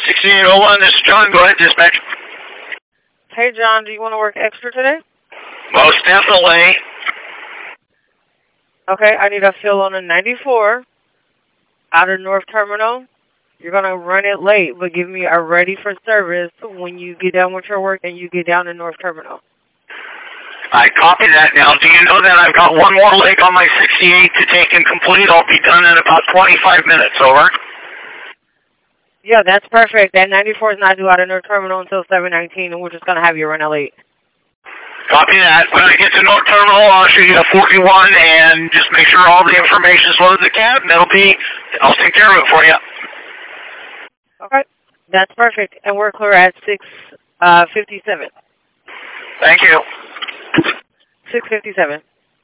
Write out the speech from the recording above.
6801, this is John. Go ahead, dispatch. Hey, John, do you want to work extra today? Most definitely. Okay, I need a fill on a 94 out of North Terminal. You're going to run it late, but give me a ready for service when you get done with your work and you get down to North Terminal. I copy that now. Do you know that I've got one more leg on my 68 to take and complete? I'll be done in about 25 minutes. Over. Yeah, that's perfect. That 94 is not due out of North Terminal until 7:19, and we're just going to have you run it late. Copy that. When I get to North Terminal, I'll shoot you a 41 and just make sure all the information is loaded in the cab, and I'll take care of it for you. Okay, that's perfect. And we're clear at 6:57. Thank you. 6:57.